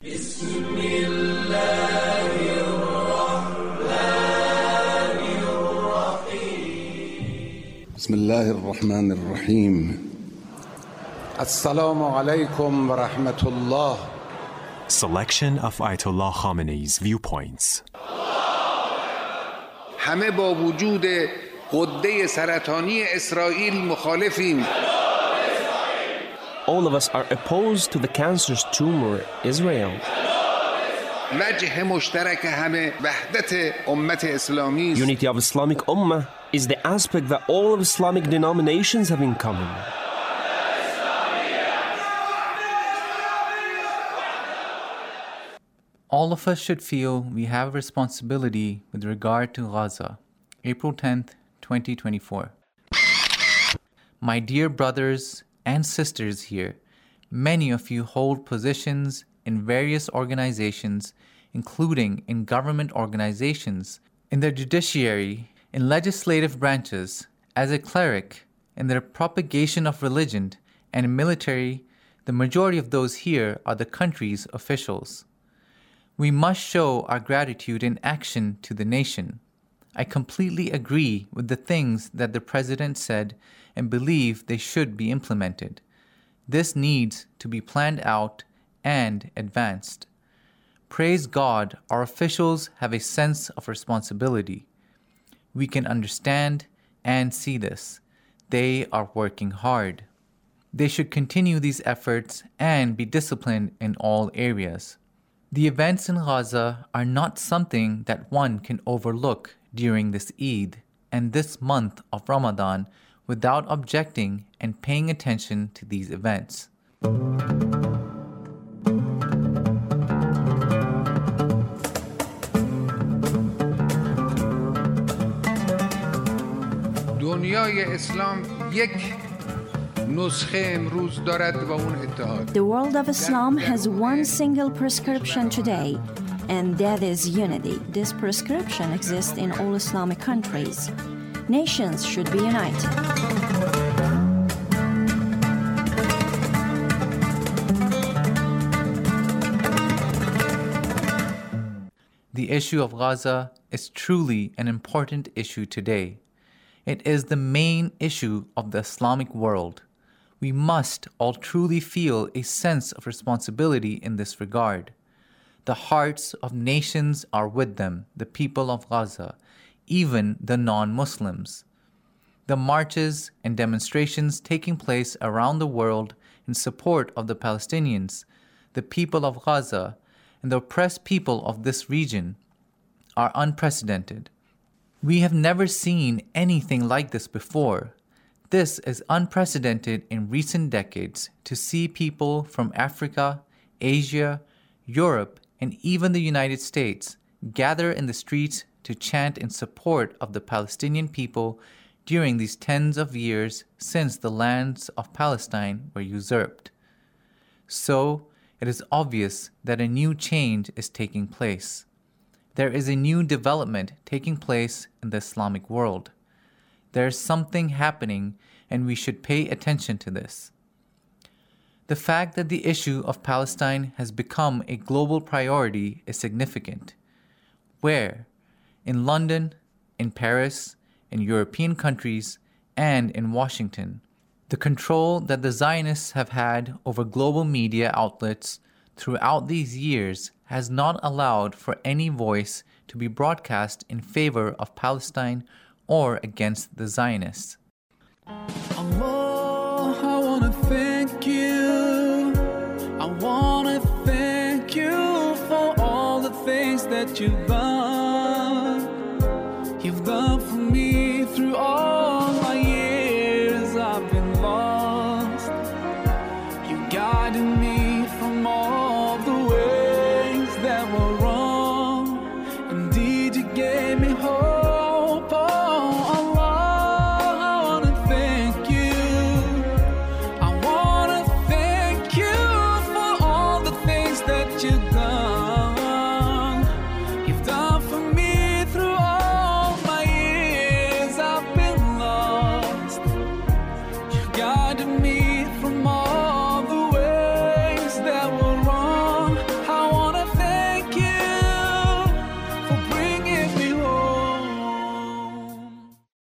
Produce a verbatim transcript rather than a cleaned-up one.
بسم الله الرحمن الرحيم بسم الله الرحمن الرحيم السلام عليكم ورحمة الله. Selection of Ayatollah Khamenei's viewpoints. همه با وجود غده سرطانی اسرائیل مخالفیم. All of us are opposed to the cancerous tumor, Israel. وجه مشترک همه وحدت امت اسلامی است. Unity of Islamic Ummah is the aspect that all of Islamic denominations have in common. All of us should feel we have a responsibility with regard to Gaza. April tenth, twenty twenty-four. My dear brothers and sisters here, many of you hold positions in various organizations, including in government organizations, in the judiciary, in legislative branches, as a cleric, in the propagation of religion, and in military. The majority of those here are the country's officials. We must show our gratitude in action to the nation. I completely agree with the things that the President said and believe they should be implemented. This needs to be planned out and advanced. Praise God, our officials have a sense of responsibility. We can understand and see this. They are working hard. They should continue these efforts and be disciplined in all areas. The events in Gaza are not something that one can overlook during this Eid and this month of Ramadan without objecting and paying attention to these events. دنیای اسلام یک نسخه امروز دارد و اون اتحاد. The world of Islam has one single prescription today, and that is unity. This prescription exists in all Islamic countries. Nations should be united. The issue of Gaza is truly an important issue today. It is the main issue of the Islamic world. We must all truly feel a sense of responsibility in this regard. The hearts of nations are with them, the people of Gaza, even the non-Muslims. The marches and demonstrations taking place around the world in support of the Palestinians, the people of Gaza, and the oppressed people of this region are unprecedented. We have never seen anything like this before. This is unprecedented in recent decades to see people from Africa, Asia, Europe, and even the United States gather in the streets to chant in support of the Palestinian people during these tens of years since the lands of Palestine were usurped. So, it is obvious that a new change is taking place. There is a new development taking place in the Islamic world. There is something happening, and we should pay attention to this. The fact that the issue of Palestine has become a global priority is significant. Where? In London, in Paris, in European countries, and in Washington. The control that the Zionists have had over global media outlets throughout these years has not allowed for any voice to be broadcast in favor of Palestine or against the Zionists. Allah, I want to thank you. I want to thank you for all the things that you've done. You've done for me through all